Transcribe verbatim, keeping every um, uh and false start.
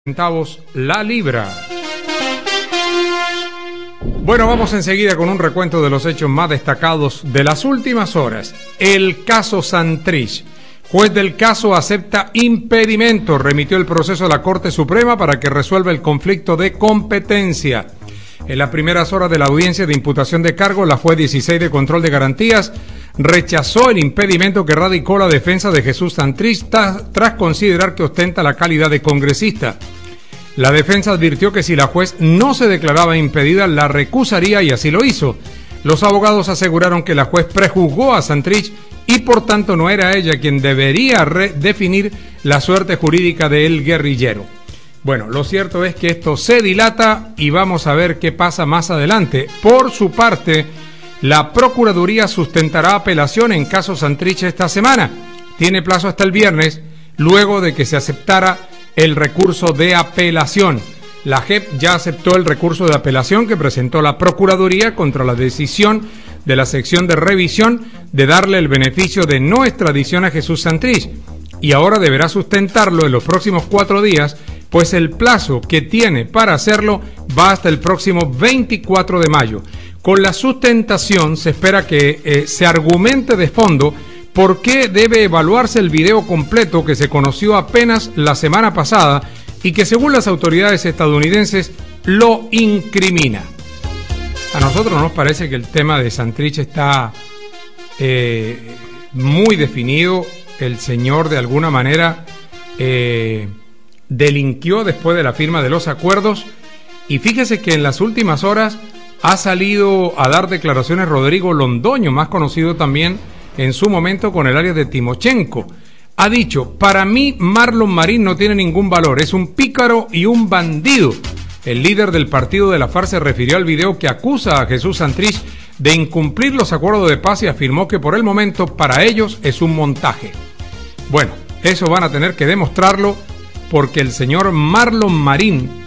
centavos la libra. Bueno, vamos enseguida con un recuento de los hechos más destacados de las últimas horas. El caso Santrich. Juez del caso acepta impedimento. Remitió el proceso a la Corte Suprema para que resuelva el conflicto de competencia. En las primeras horas de la audiencia de imputación de cargos, la juez dieciséis de control de garantías rechazó el impedimento que radicó la defensa de Jesús Santrich tras considerar que ostenta la calidad de congresista. La defensa advirtió que si la juez no se declaraba impedida, la recusaría y así lo hizo. Los abogados aseguraron que la juez prejuzgó a Santrich y por tanto no era ella quien debería definir la suerte jurídica del guerrillero. Bueno, lo cierto es que esto se dilata y vamos a ver qué pasa más adelante. Por su parte, la Procuraduría sustentará apelación en caso Santrich esta semana. Tiene plazo hasta el viernes, luego de que se aceptara el recurso de apelación. La J E P ya aceptó el recurso de apelación que presentó la Procuraduría contra la decisión de la sección de revisión de darle el beneficio de no extradición a Jesús Santrich, y ahora deberá sustentarlo en los próximos cuatro días, pues el plazo que tiene para hacerlo va hasta el próximo veinticuatro de mayo. Con la sustentación se espera que eh, se argumente de fondo por qué debe evaluarse el video completo que se conoció apenas la semana pasada y que según las autoridades estadounidenses lo incrimina. A nosotros nos parece que el tema de Santrich está eh, muy definido. El señor de alguna manera eh, delinquió después de la firma de los acuerdos, y fíjese que en las últimas horas ha salido a dar declaraciones Rodrigo Londoño, más conocido también en su momento con el área de Timochenko. Ha dicho: para mí Marlon Marín no tiene ningún valor, es un pícaro y un bandido. El líder del partido de la FARC se refirió al video que acusa a Jesús Santrich de incumplir los acuerdos de paz y afirmó que por el momento para ellos es un montaje. Bueno, eso van a tener que demostrarlo, porque el señor Marlon Marín